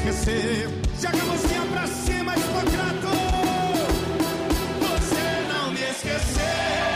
esqueceu. Joga a mãozinha pra cima, Hipócrates. Você não me esqueceu.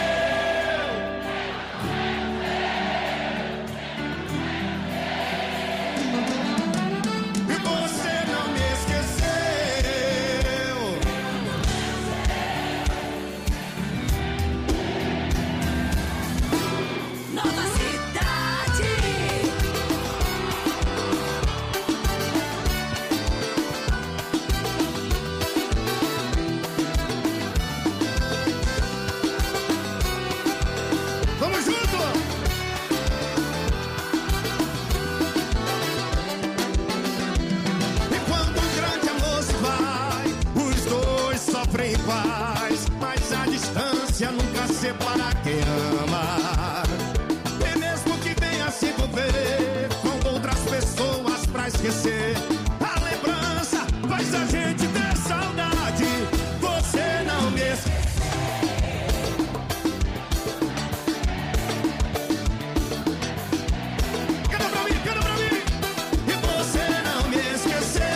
Nunca separa quem ama. E mesmo que venha se envolver com outras pessoas pra esquecer, a lembrança faz a gente ter saudade. Você não me esqueceu. Canta pra mim, canta pra mim. E você não me esqueceu.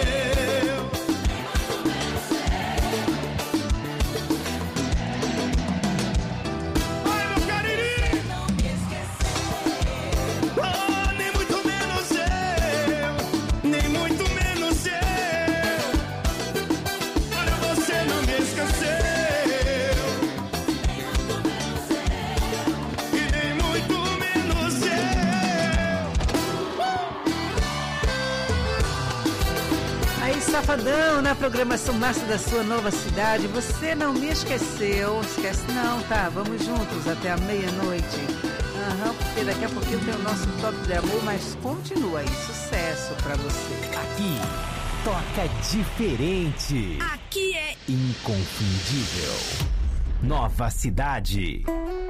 Safadão, na programação massa da sua nova cidade. Você não me esqueceu. Esquece não, tá? Vamos juntos até a meia-noite. Porque daqui a pouquinho tem o nosso top de amor, mas continua aí, sucesso pra você. Aqui, toca diferente. Aqui é inconfundível. Nova Cidade.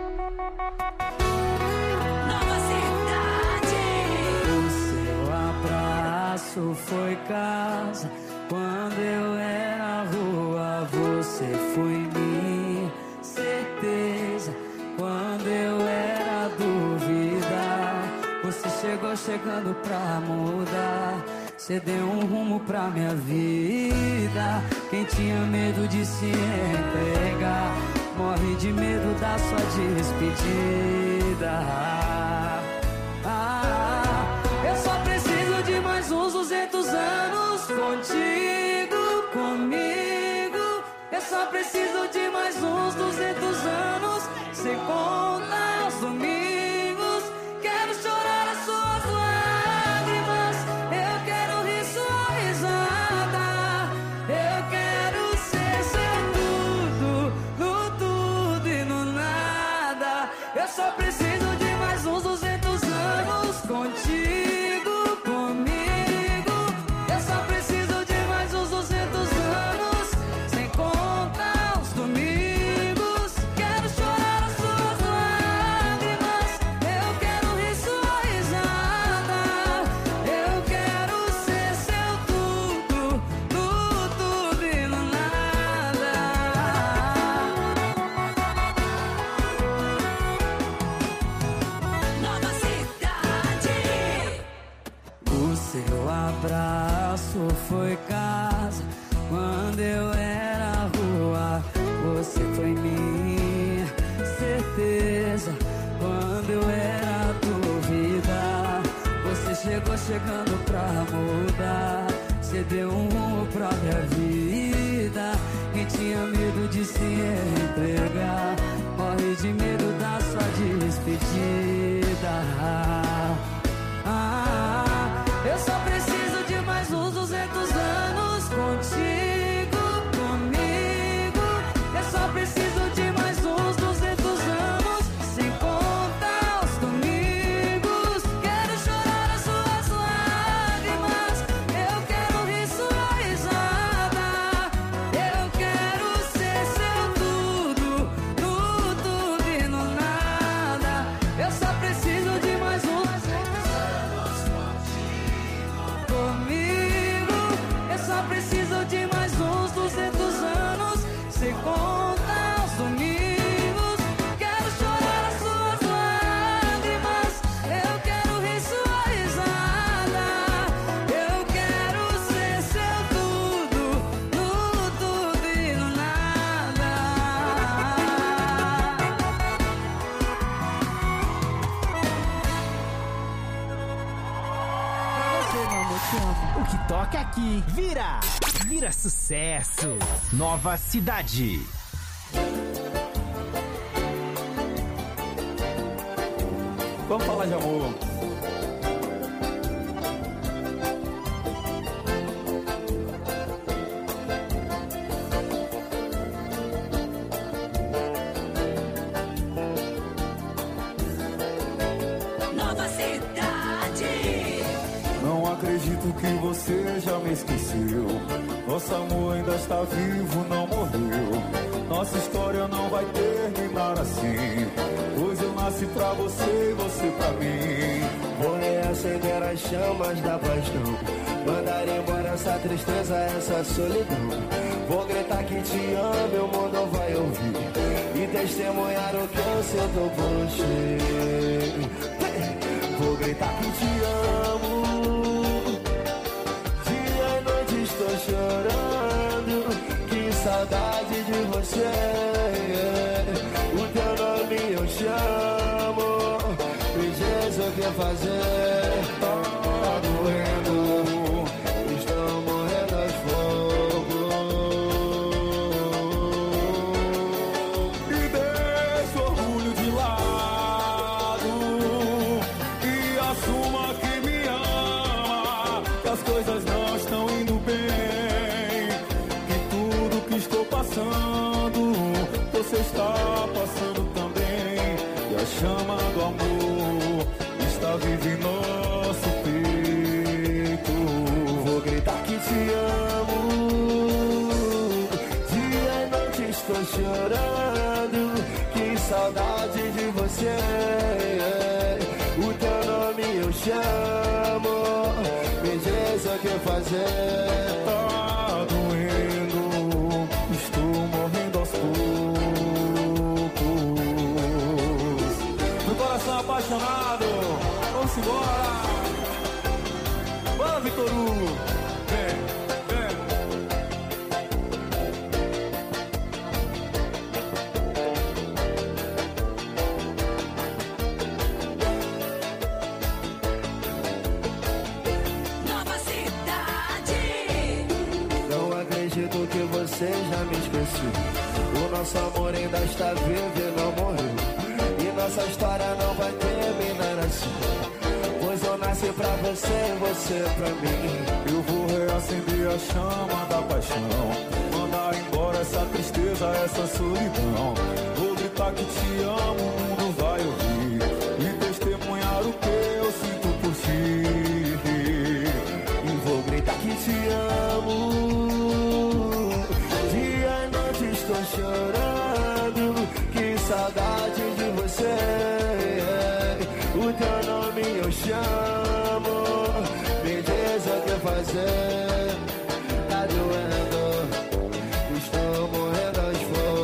Nova Cidade. O seu abraço foi casa. Quando eu era rua, você foi minha certeza. Quando eu era dúvida, você chegou chegando pra mudar. Você deu um rumo pra minha vida. Quem tinha medo de se entregar, morre de medo da sua despedida. Eu só preciso de mais uns 200 anos contigo, comigo. Eu só preciso de mais uns 200 anos, sem contar os domingos. Quero chorar as suas lágrimas, eu quero rir sua risada. Eu quero ser seu tudo, no tudo e no nada. Eu só preciso de mais uns 200 anos contigo, comigo. Eu só preciso de mais uns 200 anos, sem contar os domingos. Quero chorar as suas lágrimas, eu quero rir sua risada. Eu quero ser seu tudo, no tudo e no nada. Nova Cidade. O seu abraço foi casa. Quando eu era rua, você foi minha certeza. Quando eu era dúvida, você chegou chegando pra mudar. Você deu um rumo pra minha vida. Quem tinha medo de se entregar, morre de medo da sua despedida. Eu só preciso de mais uns 200 anos contigo, comigo. Eu só preciso de mais uns 200 anos, sem contar os domingos. Quero chorar as suas lágrimas, eu quero rir sua risada. Eu quero ser seu tudo, no tudo e no nada. Eu só preciso de mais uns FM. O que toca aqui vira sucesso. Nova Cidade. Vamos falar de amor. Nova Cidade. Não acredito que você já me esqueceu. Nosso amor ainda está vivo, não morreu. Nossa história não vai terminar assim, pois eu nasci pra você e você pra mim. Vou reacender as chamas da paixão, mandar embora essa tristeza, essa solidão. Vou gritar que te amo, o mundo vai ouvir e testemunhar o que eu sinto por ti. Vou gritar que te amo, dia e noite estou chorando, que saudade de você. O teu nome eu chamo, me diz o que fazer. Tá doendo, estou morrendo aos fogos. E deixa o orgulho de lado e assuma que me ama, que as coisas não estão indo bem, que tudo que estou passando você está passando também, e a chama do amor está viva em nosso peito. Vou gritar que te amo, dia e noite estou chorando, que saudade de você. O teu nome eu chamo, me diz o que fazer. Tá doendo, estou morrendo aos poucos. No coração apaixonado, vamos embora. Bora, Vitor Hugo. Vem, vem. Nova Cidade. Não acredito que você já me esqueceu. O nosso amor ainda está vivo e não morreu, e nossa história não vai terminar assim, pois eu nasci pra você e você pra mim. Eu vou reacender a chama da paixão, mandar embora essa tristeza, essa solidão. Vou gritar que te amo, o mundo vai ouvir e testemunhar o que eu sinto por ti. E vou gritar que te amo, dia e noite estou chorando, que saudade de você. O teu nome eu chamo, me diz o que fazer. Tá doendo, estou morrendo aos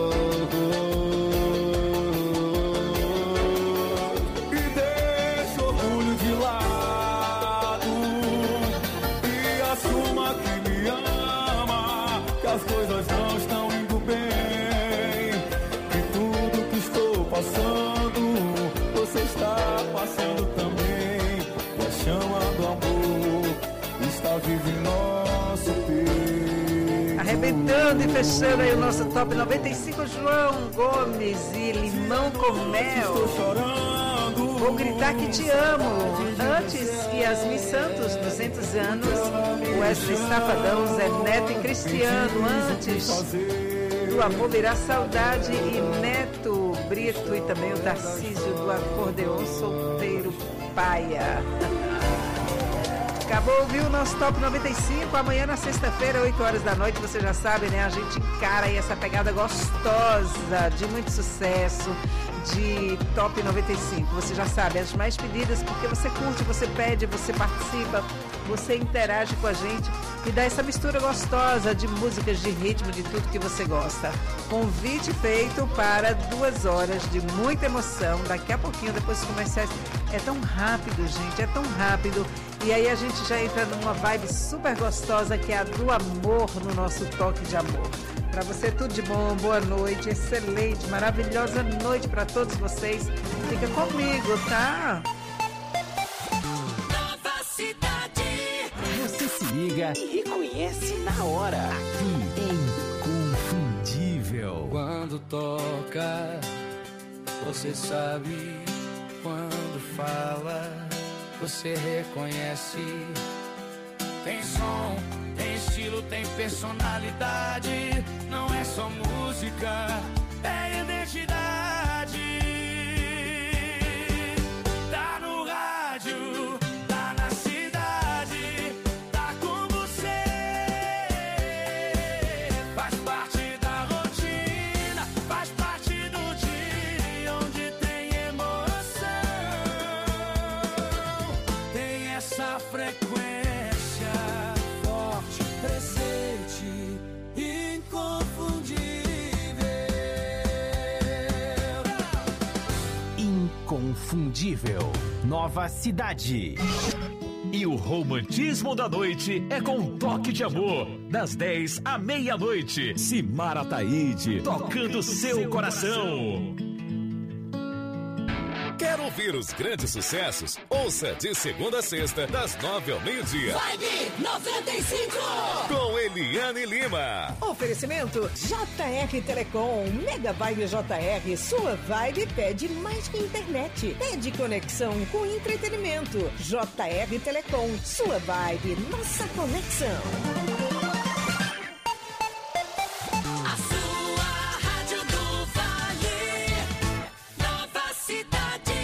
fogos. E deixa o orgulho de lado e assuma que me ama, que as coisas não estão indo bem, que tudo que estou passando você está passando também, e a chama do amor está viva em nosso peito. Arrebentando e fechando aí o nosso Top 95, João Gomes e Limão com Mel. Estou chorando. Vou gritar que te amo. Antes, Yasmin Santos, 200 anos. Wesley Safadão, Zé Neto e Cristiano. Antes, do Amor Virá Saudade e Neto Brito. E também o Tarcísio do Acordeon Solteiro Paia. Acabou, viu, o nosso Top 95. Amanhã na sexta-feira, 8 horas da noite, você já sabe, né? A gente encara aí essa pegada gostosa, de muito sucesso, de Top 95. Você já sabe, as mais pedidas, porque você curte, você pede, você participa, você interage com a gente e dá essa mistura gostosa de músicas, de ritmo, de tudo que você gosta. Convite feito para 2 horas de muita emoção. Daqui a pouquinho, depois dos comerciais. É tão rápido, gente, é tão rápido. E aí a gente já entra numa vibe super gostosa, que é a do amor, no nosso toque de amor. Para você tudo de bom, boa noite, excelente, maravilhosa noite para todos vocês. Fica comigo, tá? Nova Cidade. No liga e reconhece na hora. Aqui é Inconfundível. Quando toca, você sabe. Quando fala, você reconhece. Tem som, tem estilo, tem personalidade. Não é só música, é identidade. Tá no rádio, tá na cidade, tá com você. Faz parte da rotina, faz parte do dia onde tem emoção. Tem essa frequência forte, presente, inconfundível. Inconfundível. Nova Cidade. E o romantismo da noite é com um toque de amor. Das 10 à meia-noite. Simara Taide, tocando seu coração. Quer ouvir os grandes sucessos? Ouça de segunda a sexta, das 9 ao meio-dia. Vibe 95! Com Eliane Lima. Oferecimento JR Telecom, Mega Vibe JR, sua vibe pede mais que internet. Pede conexão com entretenimento. JR Telecom, sua vibe, nossa conexão. A sua rádio do Vale, Nova Cidade.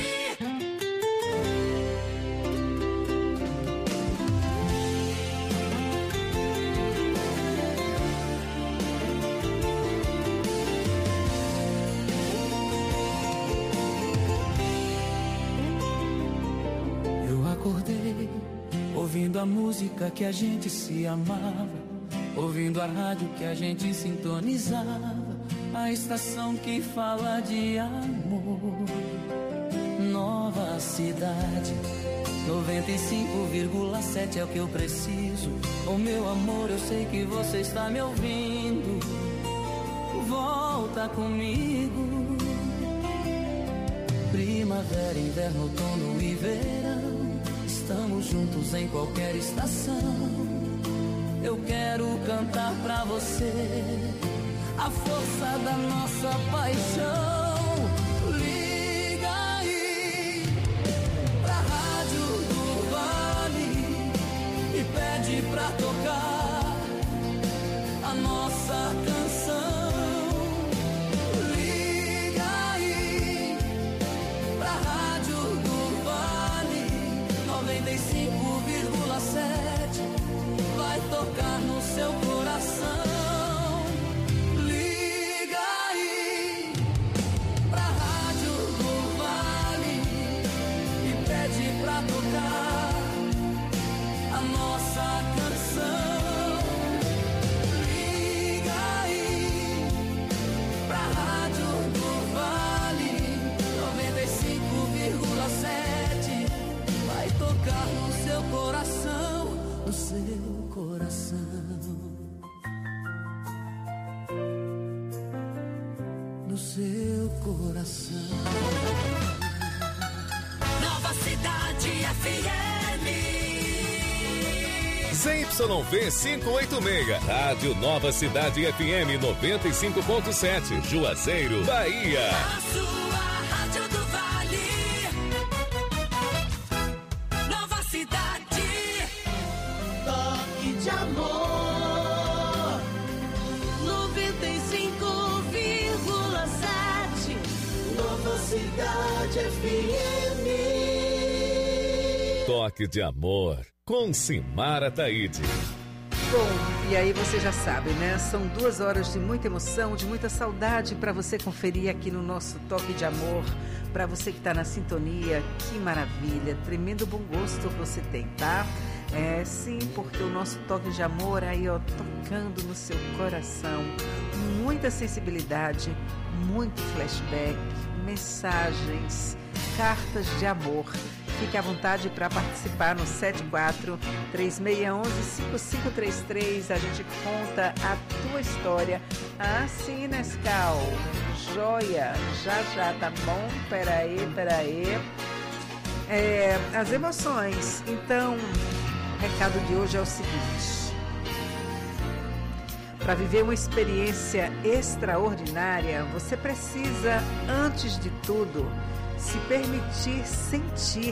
Eu acordei ouvindo a música que a gente se amava, ouvindo a rádio que a gente sintonizava, a estação que fala de amor. Nova Cidade 95,7 é o que eu preciso. O meu amor, eu sei que você está me ouvindo. Volta comigo. Primavera, inverno, outono e verão, estamos juntos em qualquer estação. Eu quero cantar pra você a força da nossa paixão. Liga aí pra Rádio do Vale e pede pra tocar a nossa canção. Liga aí pra Rádio do Vale 95,7, vai tocar no seu coração. Liga aí pra Rádio do Vale e pede pra tocar a nossa canção. Liga aí pra Rádio do Vale 95,7, vai tocar no seu coração, no seu coração. No seu coração. Nova Cidade FM. ZYV 586, Rádio Nova Cidade FM 95.7, Juazeiro, Bahia. A sua rádio do Vale, Nova Cidade. Toque de amor 95,7 Nova Cidade FM. Toque de amor com Simara Taide. Bom, e aí você já sabe, né? São 2 horas de muita emoção, de muita saudade para você conferir aqui no nosso Toque de Amor. Para você que está na sintonia, que maravilha, tremendo bom gosto você tem, tá? É sim, porque o nosso Toque de Amor aí, ó, tocando no seu coração. Muita sensibilidade, muito flashback, mensagens, cartas de amor. Fique à vontade para participar no 74-3611-5533. A gente conta a tua história. Ah, sim, Nescau. Joia. Já, tá bom? Peraí. As emoções. Então, o recado de hoje é o seguinte. Para viver uma experiência extraordinária, você precisa, antes de tudo, se permitir sentir.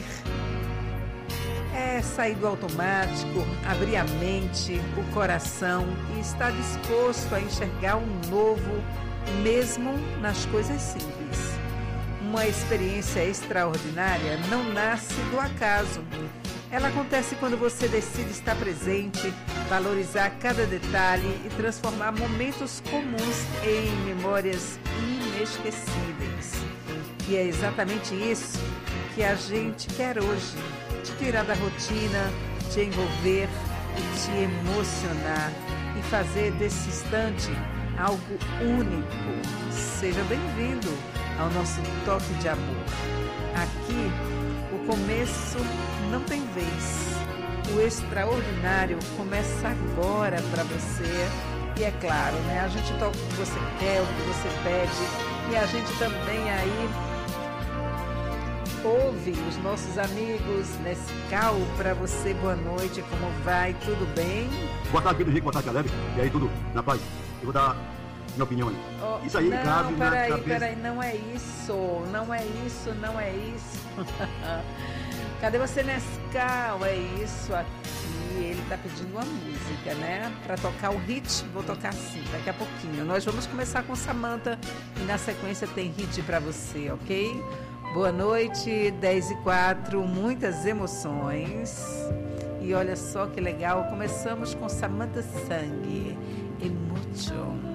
É sair do automático, abrir a mente, o coração e estar disposto a enxergar um novo, mesmo nas coisas simples. Uma experiência extraordinária não nasce do acaso. Ela acontece quando você decide estar presente, valorizar cada detalhe e transformar momentos comuns em memórias inesquecíveis. E é exatamente isso que a gente quer hoje. Te tirar da rotina, te envolver e te emocionar e fazer desse instante algo único. Seja bem-vindo ao nosso toque de amor. Aqui, o começo não tem vez. O extraordinário começa agora para você. E é claro, né? A gente toca o que você quer, o que você pede. E a gente também aí ouve os nossos amigos Nescau. Para você, boa noite, como vai? Tudo bem? Boa tarde, Pedro Henrique, boa tarde, Caleb. E aí, tudo na paz? Eu vou dar minha opinião aí. Oh, isso aí não, cabe na cabeça... Peraí, não é isso. Cadê você, Nescau? É isso aqui. Ele tá pedindo uma música, né? Para tocar o hit, vou tocar sim, daqui a pouquinho. Nós vamos começar com Samantha e na sequência tem hit para você, ok? Boa noite, 10h04, muitas emoções. E olha só que legal, começamos com Samantha Sang, Emotion.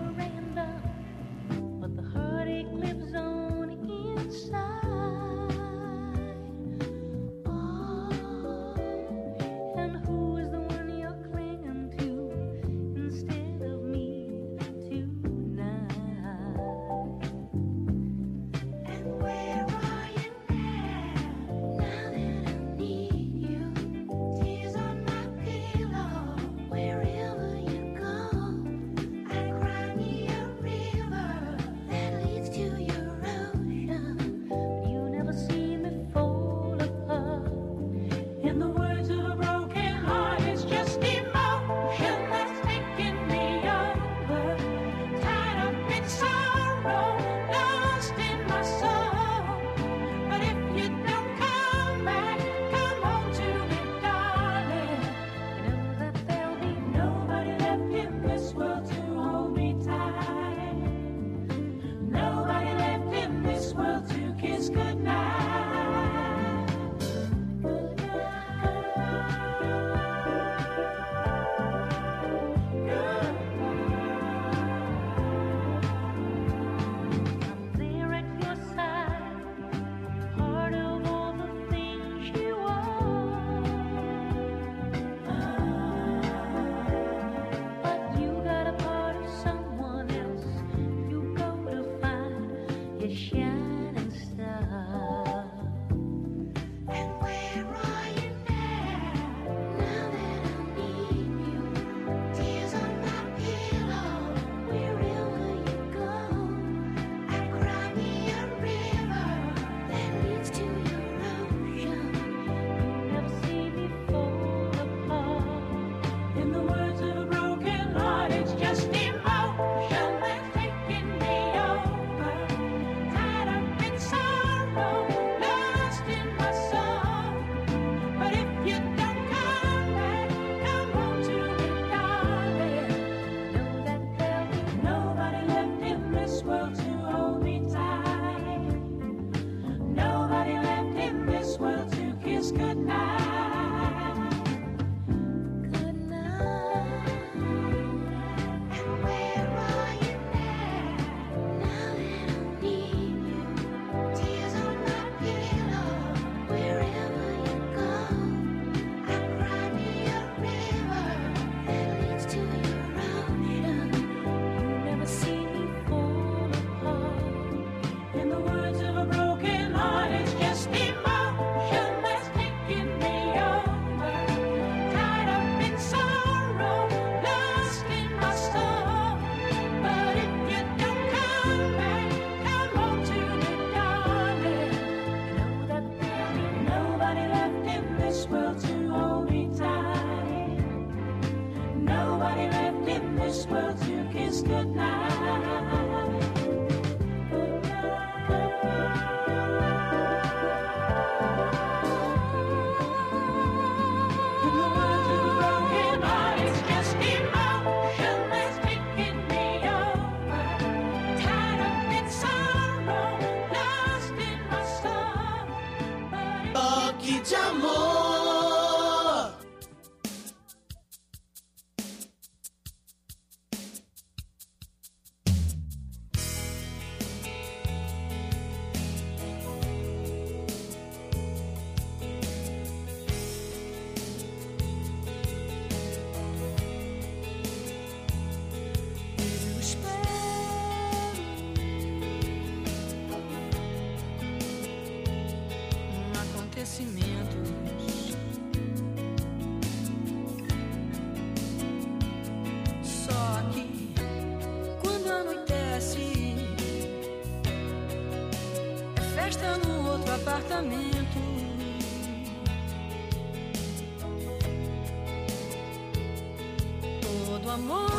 In the words of a broken heart, it's just emotion that's taking me apartamento. Todo amor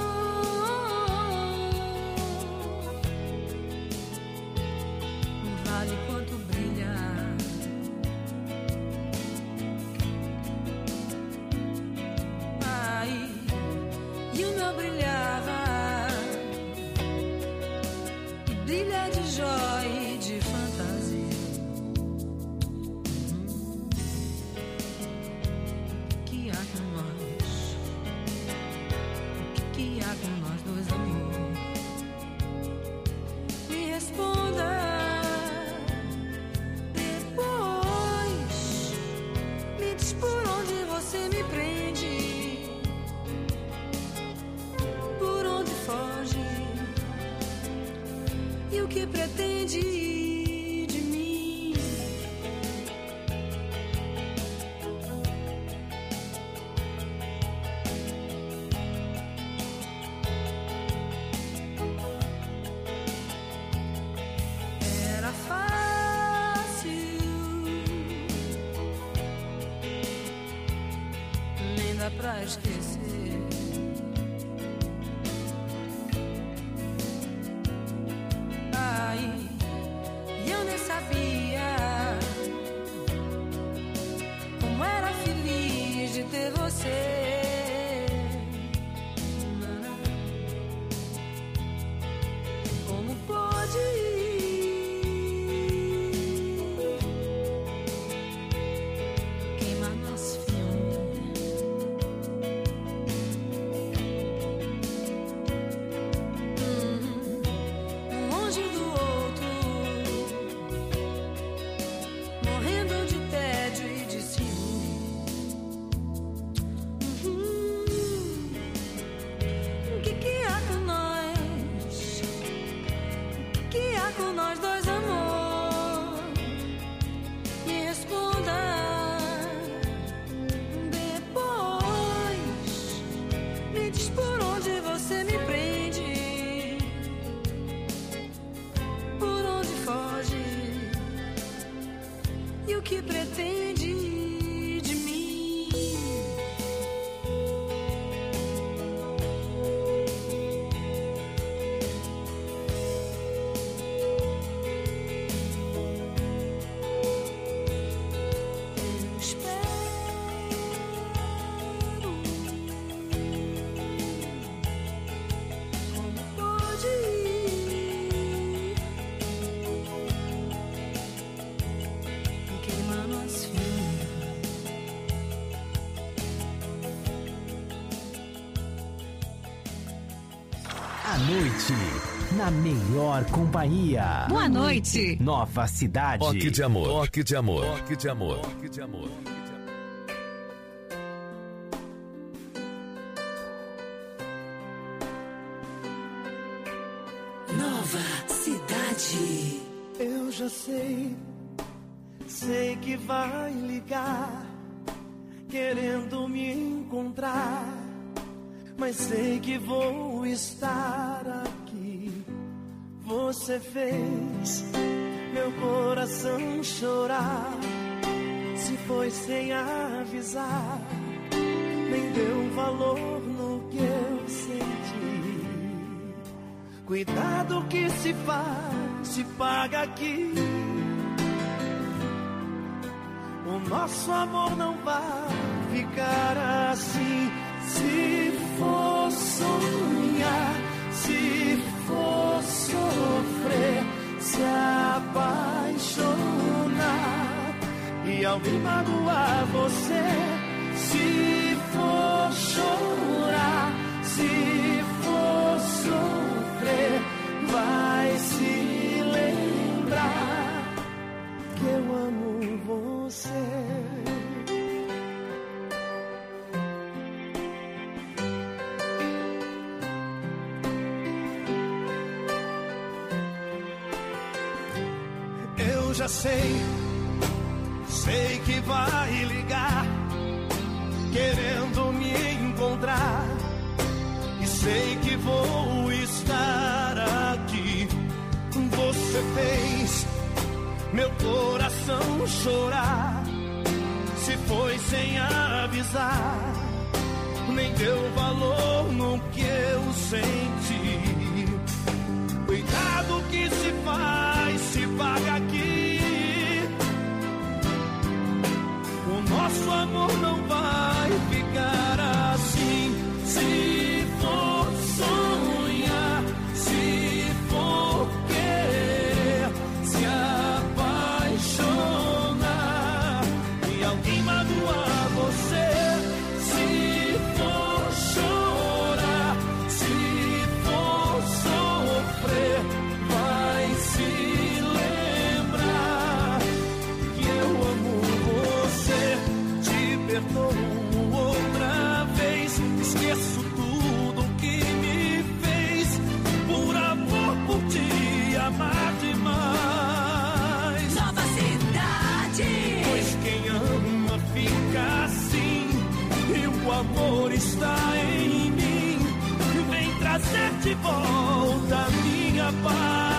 vale quanto brilha. Ai, e o meu brilhava, e brilha de joia e de fantasia. Que há com nós? Que há com nós dois, amor? Me responda. Depois me diz por onde você me prende, por onde foge e o que pretende de mim. Era fácil, nem dá pra esquecer. Ai, e eu nem sabia como era feliz de ter você. Como pode queimar nosso filme? Um longe do outro, morrendo de tédio e de ciúme. O que há com nós? O que há com nós dois, amor? Me responda. Depois me diz por onde você me prende, por onde foge e o que pretende de mim. Eu espero. Como pode queimar nosso filme? À noite, na melhor companhia. Boa noite. Nova Cidade. Toque de amor. Toque de amor. Toque de amor. Toque de amor. Nova Cidade. Eu já sei que vai ligar, querendo me encontrar, mas sei que vou estar aqui. Você fez meu coração chorar, se foi sem avisar, nem deu valor no que eu senti. Cuidado que se faz, se paga aqui. O nosso amor não vai ficar assim. Se for sonhar, se for sofrer, se apaixonar e alguém magoar você, se for chorar, se for sofrer, vai se lembrar que eu amo você. Eu já sei que vai ligar, querendo me encontrar, e sei que vou estar aqui. Você fez meu coração coração chorar. Se foi sem avisar, nem deu valor no que eu senti. Cuidado que se faz, se paga aqui. O nosso amor não vai ficar assim. Se for sonhar, se for querer se apaixonar e alguém magoar você, se for chorar, se for sofrer, vai se lembrar que eu amo você. Te perdoo outra vez, esqueço tudo que me fez, por amor por te amar demais. Nova cidade. Pois quem ama fica assim, e o amor está em mim. Vem trazer de volta a minha paz.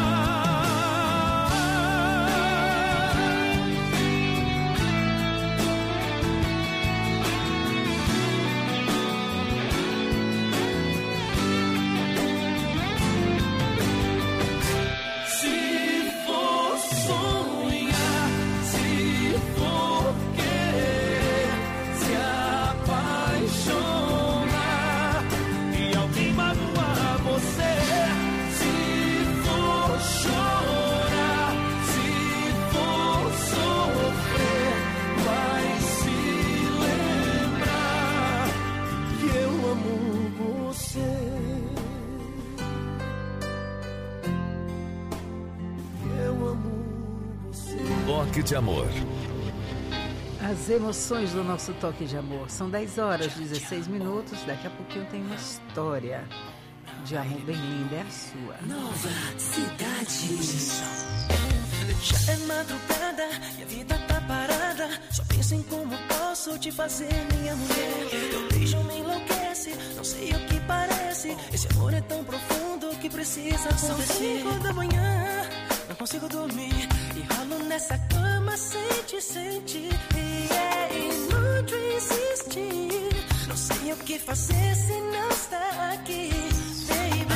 Toque de Amor. As emoções do nosso Toque de Amor. São 10 horas, 16 minutos. Daqui a pouquinho tem uma história de amor bem linda, é a sua. Nova cidade. Já é madrugada e a vida tá parada. Só penso em como posso te fazer minha mulher. Teu beijo me enlouquece, não sei o que parece. Esse amor é tão profundo que precisa acontecer. São 5 da manhã, não consigo dormir e rolo nessa cama sem te sentir. E é inútil insistir, não sei o que fazer se não está aqui, baby.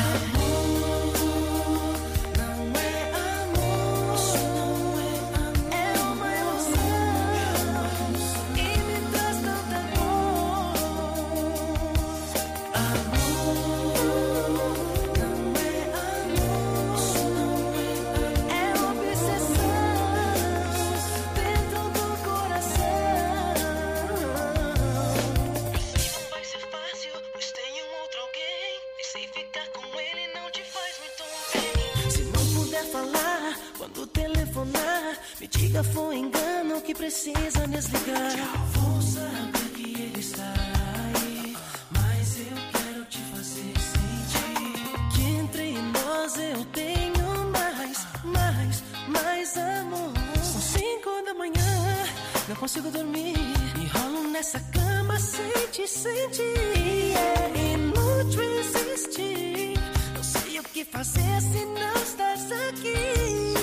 Me diga, foi engano que precisa desligar. Vou saber que ele está aí, mas eu quero te fazer sentir que entre nós eu tenho mais amor. São 5 da manhã, não consigo dormir e rolo nessa cama sem te sentir. É inútil insistir, não sei o que fazer se não estás aqui.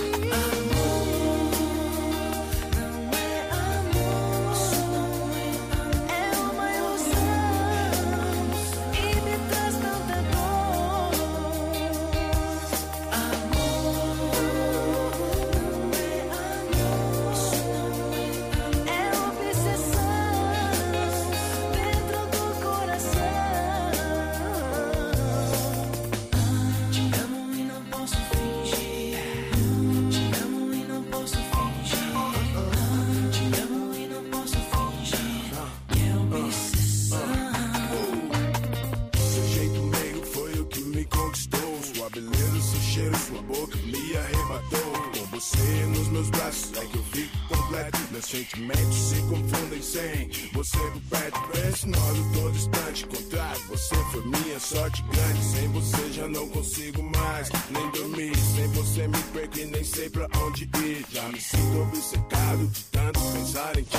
Sentimentos se confundem sem você por perto. Preço, não tô distante, contrário. Você foi minha sorte grande. Sem você já não consigo mais nem dormir. Sem você me perco e nem sei pra onde ir. Já me sinto obcecado de tanto pensar em ti.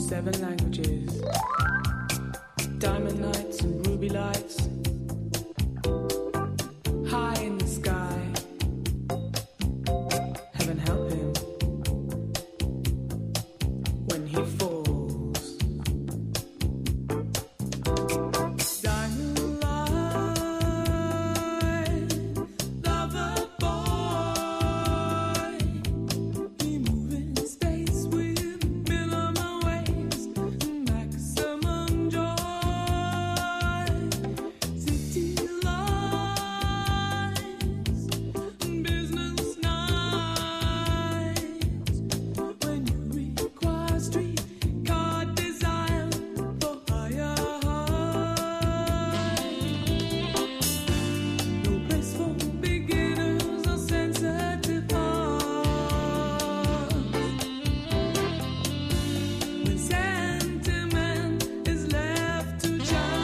7 languages. Diamond nights and ruby lights. High in the sky. Heaven help him when he falls. Diamond light, lover boy. He move in space with minimal waves, maximum joy. City lights, business nights. When you require streetcar design for higher heights. No place for beginners or sensitive hearts. When sentiment is left to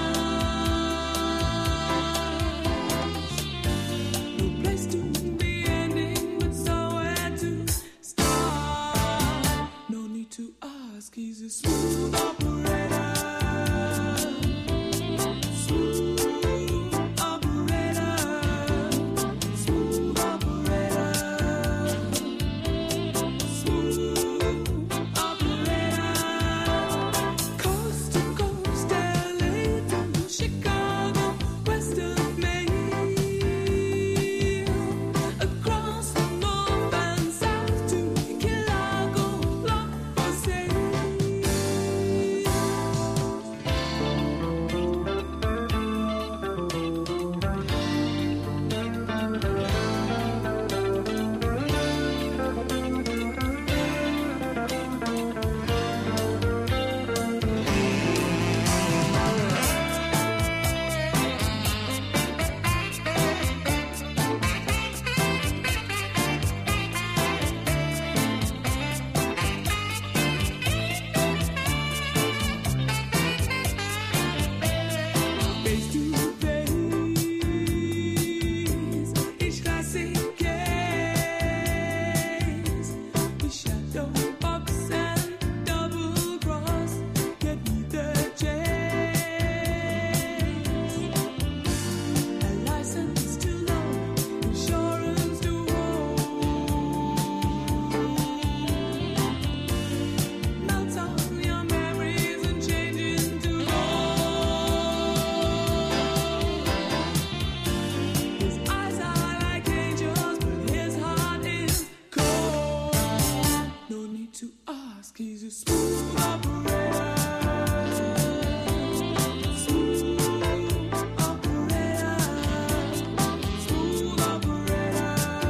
chance. No place to be ending, but somewhere to start. No need to ask, he's a smooth operator. Smooth operator. Smooth operator. Smooth operator. Coast to coast, LA to Chicago, west of Maine. Across the north and south to Chicago, love for sale. Face to face, ich lasse gaze. The shadow box and double cross get me the chase. A license to love, insurance to hold. Melts on your memories and change into his eyes are like angels, but his heart is cold. No need to ask, he's a smooth operator. Smooth operator. Smooth operator.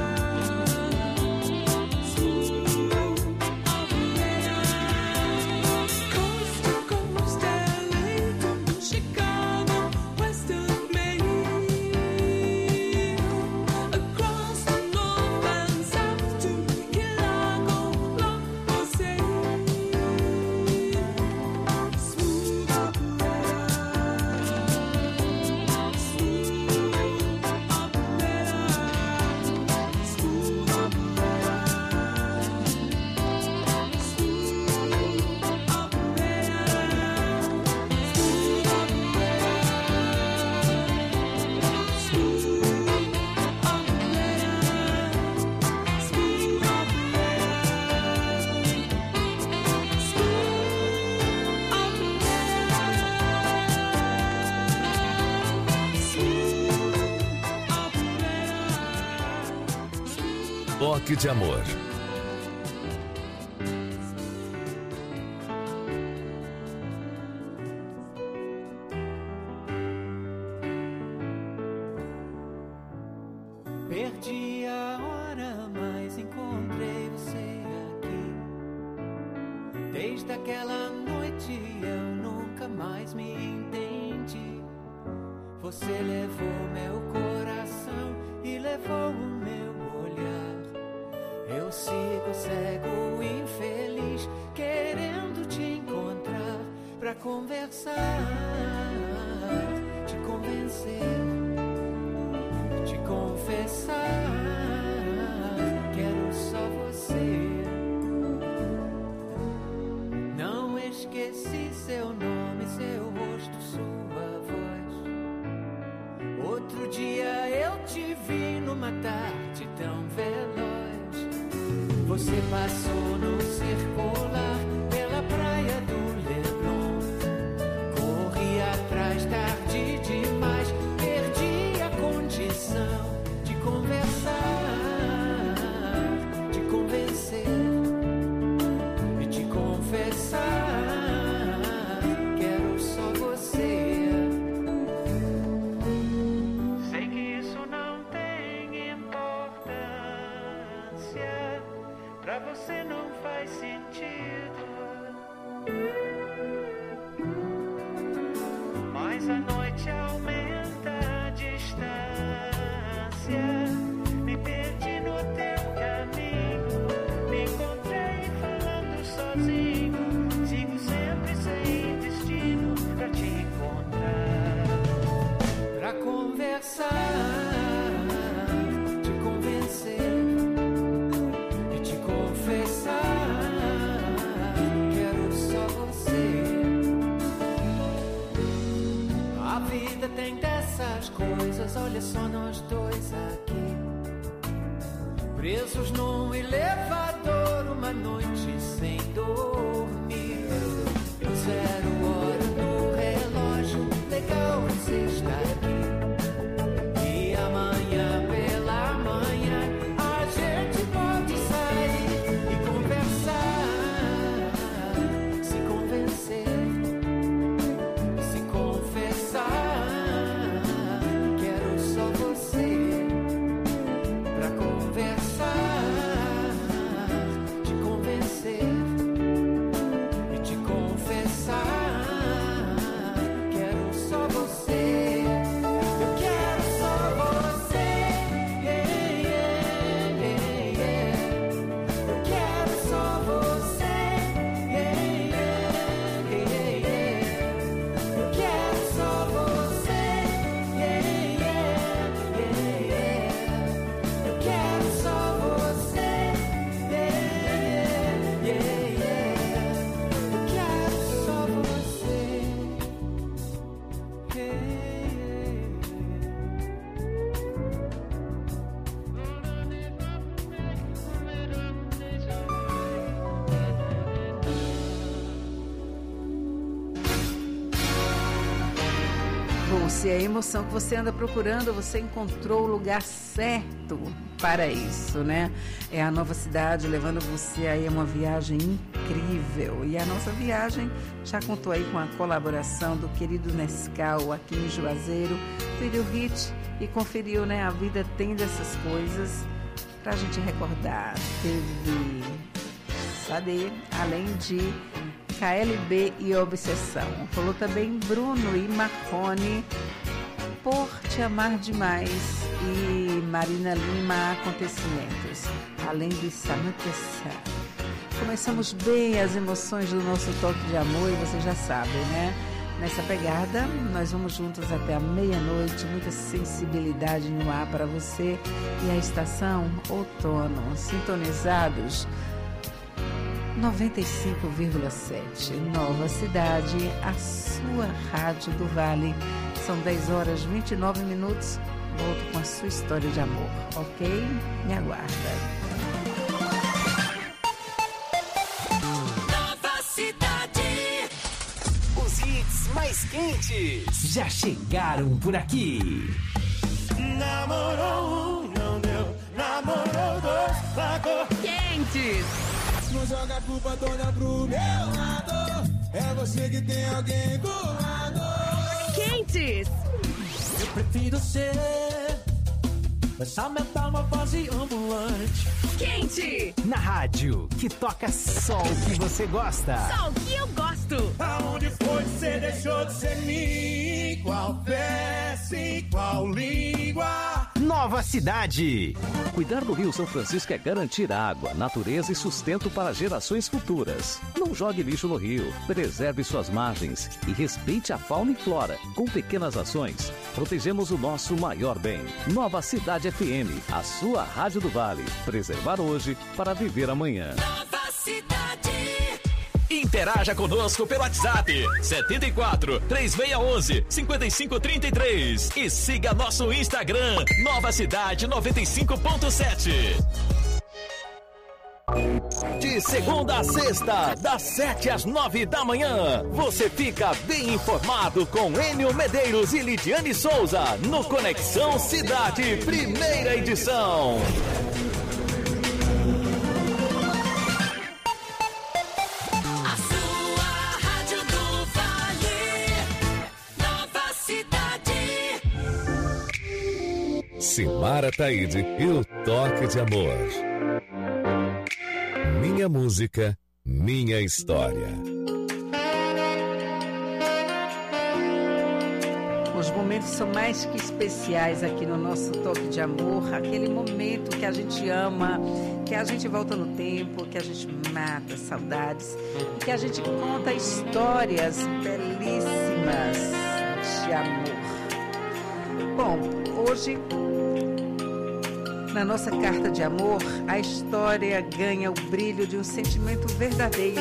Smooth operator. Coast to coast, LA to Chicago, west of Maine. Across the north and south to Chicago, love for sale. Smooth operator. Smooth operator. Smooth Toque de Amor. Perdi a hora, mas encontrei você aqui. Desde aquela noite eu nunca mais me entendi. Você levou meu coração e levou o meu olhar. Eu sigo cego, infeliz, querendo te encontrar pra conversar, te convencer, te confessar. Quero só você. Não esquecer seu nome, seu rosto, sua voz. Outro dia eu te vi numa tarde tão veloz. Você passou no circular pela praia do Leblon. Corri atrás tarde demais, perdi a condição de conversar, de convencer e te confessar. Quero só você. Sei que isso não tem importância, pra você não faz sentido, mas a noite aumenta a distância. Me perdi no teu caminho, me encontrei falando sozinho. Sigo sempre sem destino pra te encontrar, pra conversar, te convencer e te confessar. Quero só você. A vida tem dessas coisas, olha só nós dois aqui, presos num elevador, uma noite sem dormir. 0 hora no relógio, legal você estar aqui. E amanhã pela manhã a gente pode sair e conversar, se convencer, se confessar. Quero só você pra conversar, te convencer e te confessar. Quero só você. Eu quero só você. Yeah, yeah, yeah, yeah. Eu quero só você. Yeah, yeah, yeah, yeah. Eu quero só você. Yeah, yeah, yeah, yeah. Eu quero só você. Yeah, yeah, yeah. Eu quero só você. Bom, se é a emoção que você anda procurando, você encontrou o lugar certo para isso, né? É a Nova Cidade levando você aí a uma viagem incrível. E a nossa viagem já contou aí com a colaboração do querido Nescau aqui em Juazeiro, pediu hit e conferiu, né? A vida tem dessas coisas pra gente recordar. Teve Sade, além de KLB e Obsessão. Falou também Bruno e Marconi, Por Te Amar Demais, e Marina Lima, Acontecimentos, além de Samantha. Começamos bem as emoções do nosso toque de amor e vocês já sabem, né? Nessa pegada, nós vamos juntos até a meia-noite, muita sensibilidade no ar para você e a estação outono, sintonizados 95,7, Nova Cidade, a sua rádio do Vale. São 10 horas 29 minutos. Volto com a sua história de amor, ok? Me aguarda. Nova Cidade. Os hits mais quentes já chegaram por aqui. Namorou um, não deu. Namorou dois, largou. Quentes. Não joga a culpa toda pro meu lado. É você que tem alguém do lado. Quentes. Eu prefiro ser essa metamorfose ambulante. Quente. Na rádio que toca só o que você gosta. Só o que eu gosto. Aonde foi que você deixou de ser mim? Qual peça, em qual língua? Nova Cidade. Cuidar do Rio São Francisco é garantir água, natureza e sustento para gerações futuras. Não jogue lixo no rio, preserve suas margens e respeite a fauna e flora. Com pequenas ações, protegemos o nosso maior bem. Nova Cidade FM, a sua rádio do Vale. Preservar hoje para viver amanhã. Nova Cidade. Interaja conosco pelo WhatsApp 74 3611 5533 e siga nosso Instagram Nova Cidade 95.7. De segunda a sexta, das 7 às 9 da manhã, você fica bem informado com Enio Medeiros e Lidiane Souza no Conexão Cidade, primeira edição. A sua Rádio do Vale, Nova Cidade. Simara Taide e o Toque de Amor. Minha música, minha história. Os momentos são mais que especiais aqui no nosso Toque de Amor. Aquele momento que a gente ama, que a gente volta no tempo, que a gente mata saudades, que a gente conta histórias belíssimas de amor. Bom, hoje, na nossa carta de amor, a história ganha o brilho de um sentimento verdadeiro.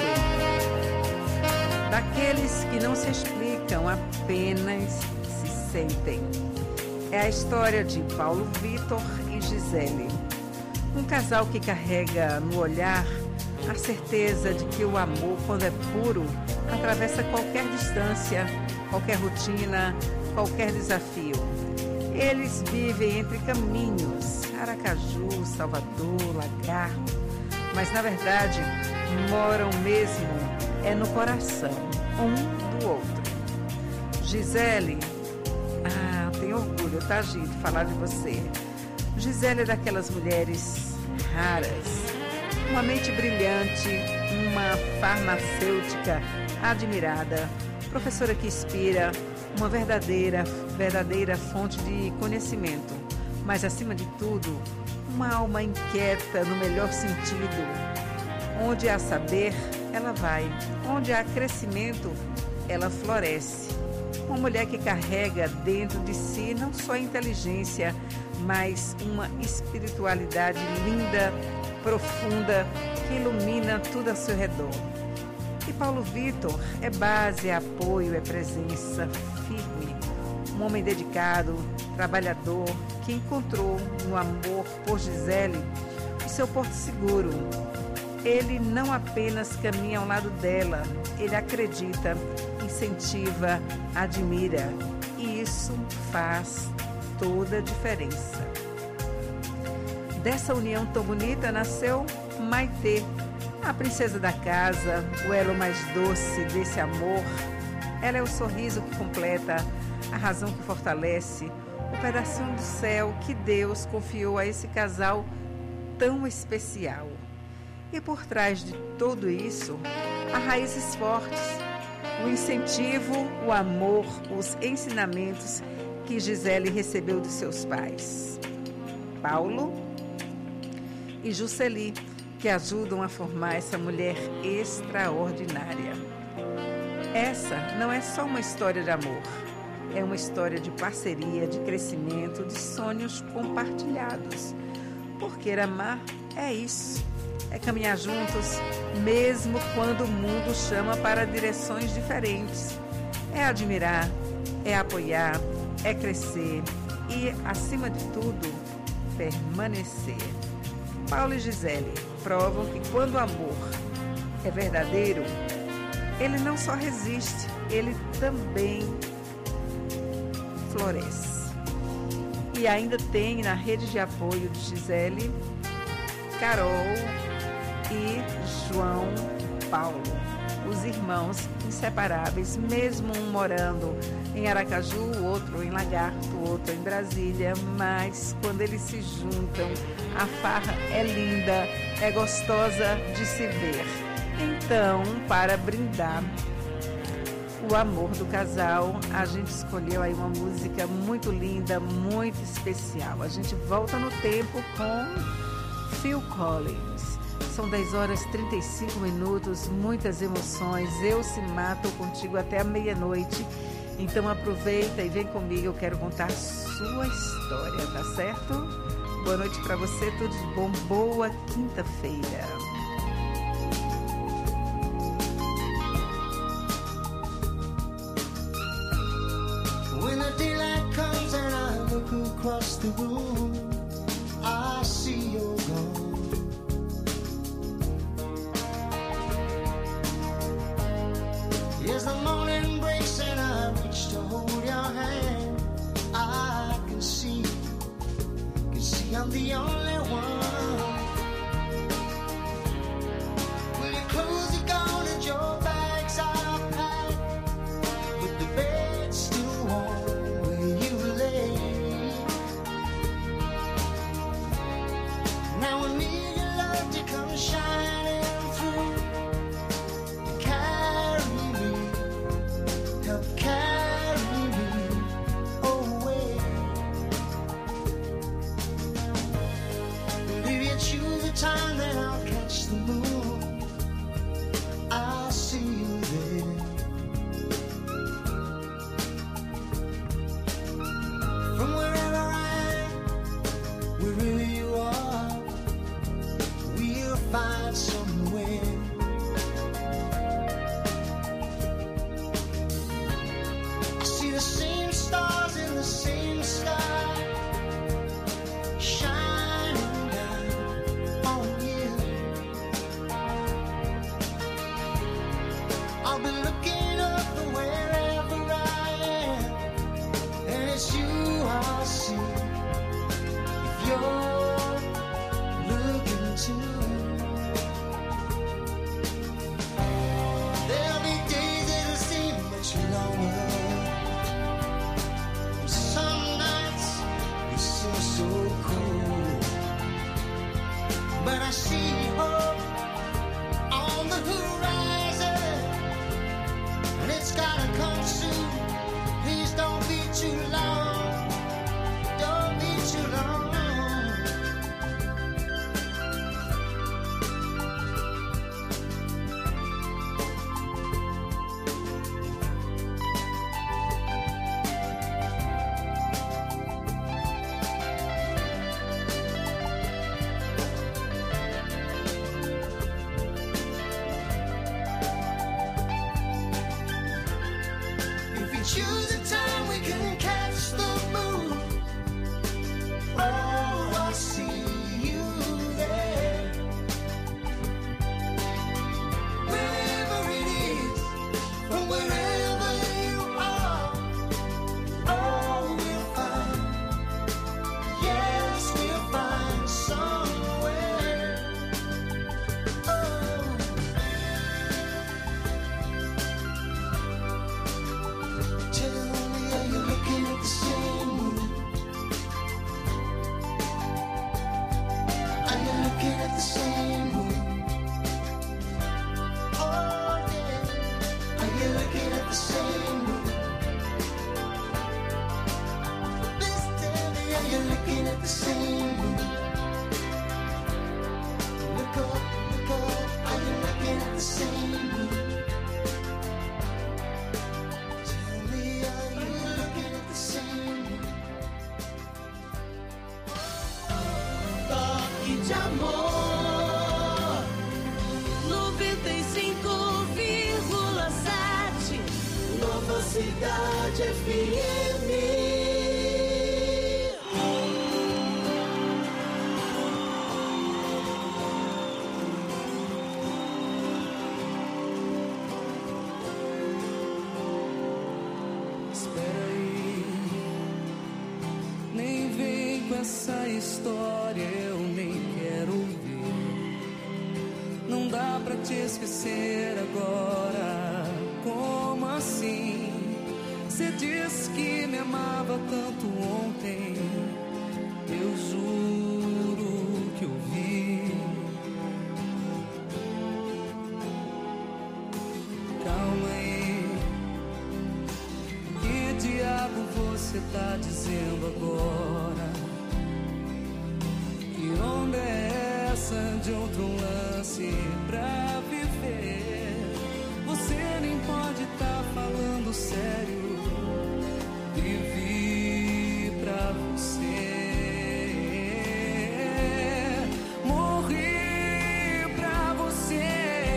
Daqueles que não se explicam, apenas se sentem. É a história de Paulo Vitor e Gisele. Um casal que carrega no olhar a certeza de que o amor, quando é puro, atravessa qualquer distância, qualquer rotina, qualquer desafio. Eles vivem entre caminhos, Aracaju, Salvador, Lagarto, mas na verdade moram mesmo no coração, um do outro. Gisele, tenho orgulho, tá, Gito, falar de você. Gisele é daquelas mulheres raras, uma mente brilhante, uma farmacêutica admirada, professora que inspira, uma verdadeira fonte de conhecimento, mas acima de tudo, uma alma inquieta no melhor sentido. Onde há saber, ela vai. Onde há crescimento, ela floresce. Uma mulher que carrega dentro de si não só a inteligência, mas uma espiritualidade linda, profunda, que ilumina tudo ao seu redor. E Paulo Vitor é base, é apoio, é presença firme. Um homem dedicado, trabalhador, que encontrou no amor por Gisele o seu porto seguro. Ele não apenas caminha ao lado dela, ele acredita, incentiva, admira. E isso faz toda a diferença. Dessa união tão bonita nasceu Maitê, a princesa da casa, o elo mais doce desse amor. Ela é o sorriso que completa, a razão que fortalece, o pedacinho do céu que Deus confiou a esse casal tão especial. E por trás de tudo isso, há raízes fortes, o incentivo, o amor, os ensinamentos que Gisele recebeu de seus pais, Paulo e Jusceli, que ajudam a formar essa mulher extraordinária. Essa não é só uma história de amor, é uma história de parceria, de crescimento, de sonhos compartilhados. Porque amar é isso, é caminhar juntos, mesmo quando o mundo chama para direções diferentes. É admirar, é apoiar, é crescer e, acima de tudo, permanecer. Paulo e Gisele provam que quando o amor é verdadeiro, ele não só resiste, ele também floresce. E ainda tem na rede de apoio de Gisele, Carol e João Paulo, os irmãos inseparáveis, mesmo um morando em Aracaju, o outro em Lagarto, o outro em Brasília, mas quando eles se juntam, a farra é linda, é gostosa de se ver. Então, para brindar o amor do casal, a gente escolheu aí uma música muito linda, muito especial. A gente volta no tempo com Phil Collins. São 10 horas e 35 minutos, muitas emoções. Eu se mato contigo até a meia-noite. Então aproveita e vem comigo, eu quero contar sua história, tá certo? Boa noite pra você, tudo de bom, boa quinta-feira. the same mood. This time, yeah, you're looking at the same mood. Look up, are you looking at the same mood? Tell me, are you looking at the same mood? Toque de amor 95,7 Nova Cidade FM. Espera aí, nem vem com essa história, eu nem quero ouvir. Não dá pra te esquecer agora, como assim? Você disse que me amava tanto ontem, eu juro que eu vi. Calma aí, que diabo você tá dizendo agora? Que onda é essa de outro lance pra viver? Você nem pode tá falando sério. Vivi pra você, morri pra você.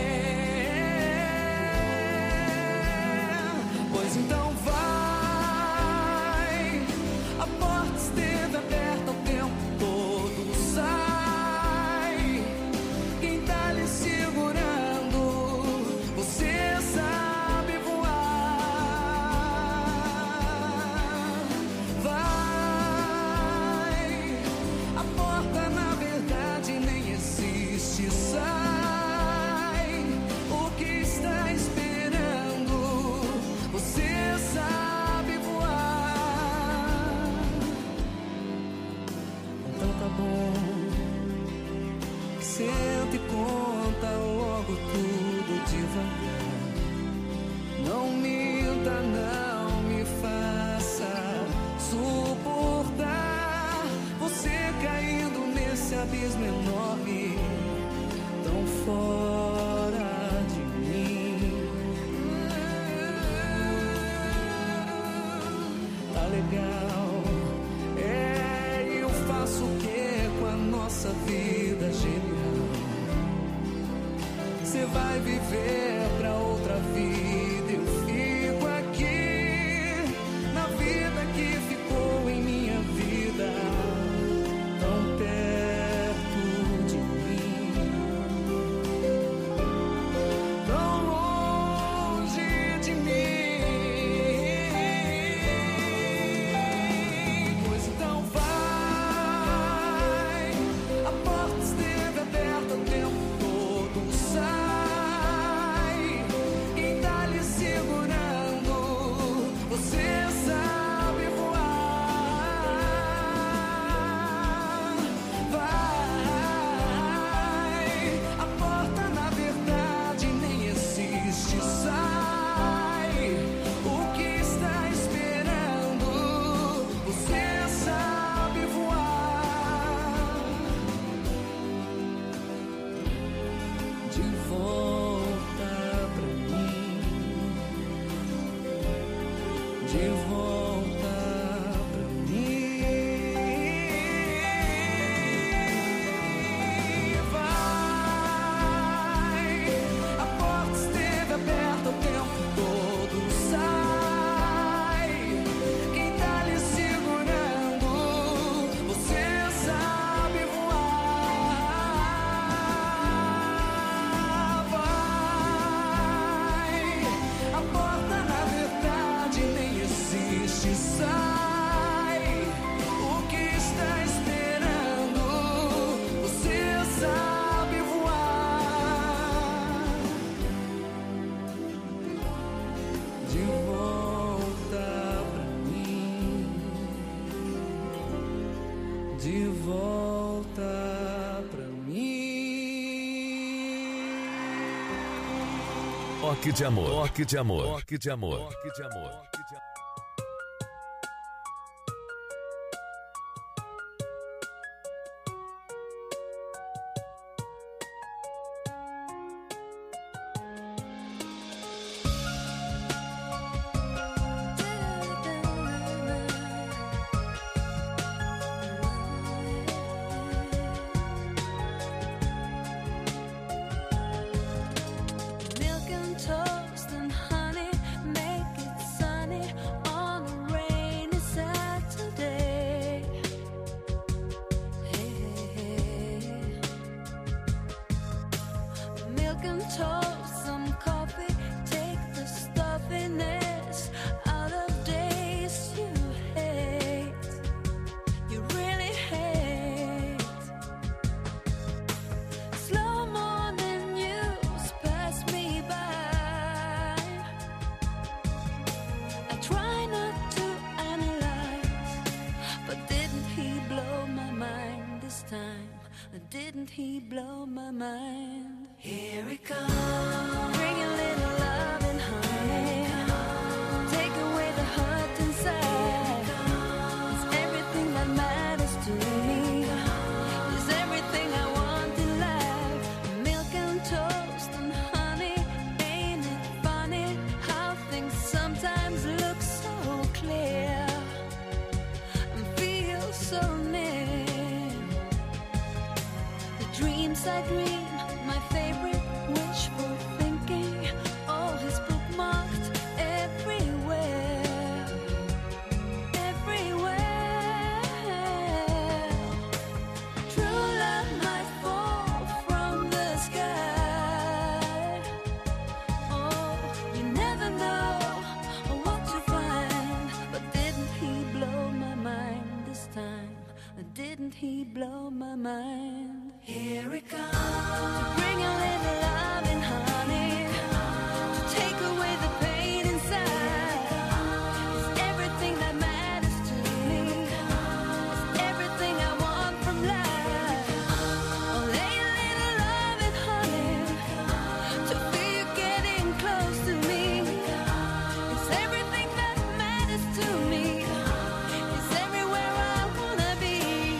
Pois então vai, a porta esteve aberta o tempo todo. Sai, quem tá lhe segurando, você sabe voar. Vai, a porta na verdade nem existe. Sai, o que está esperando, você sabe voar. Então tá bom, senta e conta logo tudo devagar. Não minta, não me faça suportar você caindo nesse abismo enorme, tão fora de mim. Tá legal, eu faço o que com a nossa vida genial? Você vai viver pra outra vida, eu fico aqui na vida que ficou em minha vida, tão perto de mim, tão longe de mim. Pois então vai, a porta esteve aberta o tempo todo. Sai, quem tá lhe segurando, você sabe voar. Vai, a porta na verdade nem existe. Sai, o que está esperando, você sabe voar. De volta pra mim, de volta pra mim. Vai, a porta esteve aberta o tempo todo. Sai, quem tá lhe segurando, você sabe voar. Vai, a porta na verdade nem existe. Toque de amor. Toque de amor. Toque de amor. Toque de amor. Milk and toast and honey make it sunny on a rainy Saturday. Hey. Milk and toast, some coffee, take the stuffiness out of days you hate. You really hate. Slow morning news pass me by. I try not to analyze, but didn't he blow my mind this time? Didn't he blow my mind? Here it comes. Bring a little love and honey. Take away the hurt inside. It's everything that matters to me. It's everything I want in life. Milk and toast and honey. Ain't it funny how things sometimes look so clear and feel so near? The dreams I dream, my favorite wishful thinking. All his bookmarked everywhere, everywhere. True love might fall from the sky. Oh, you never know what to find. But didn't he blow my mind this time? Didn't he blow my mind? Here it comes. To bring a little love and honey. To take away the pain inside. It's everything that matters to me. It's everything I want from life. Oh, lay a little love and honey. To feel you getting close to me. It's everything that matters to me. It's everywhere I wanna be.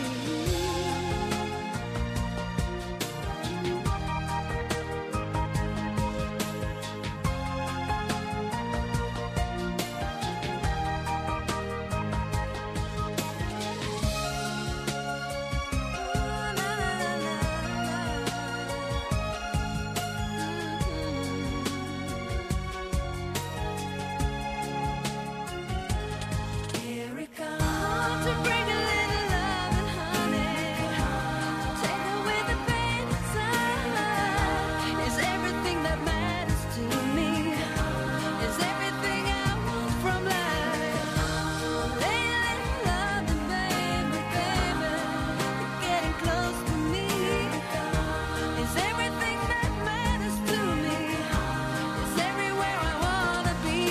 Here it comes. To bring a little love and honey. Take away the pain inside. It's everything that matters to me. It's everything I want from life. Lay a little love and baby, baby, you're getting close to me. It's everything that matters to me. It's everywhere I wanna be.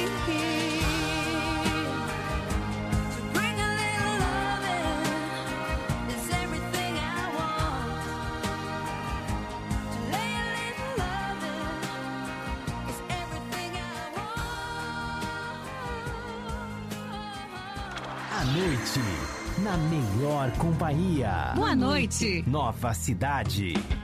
To bring a little loving is everything I want. To lay a little loving is everything I À noite, na melhor companhia. Boa noite. Nova Cidade.